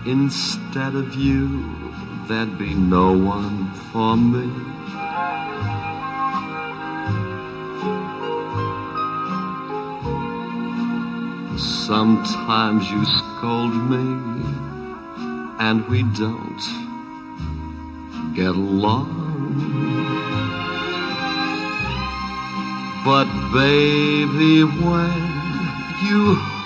Instead of you, there'd be no one for me. Sometimes you scold me, and we don't get along. But baby, when you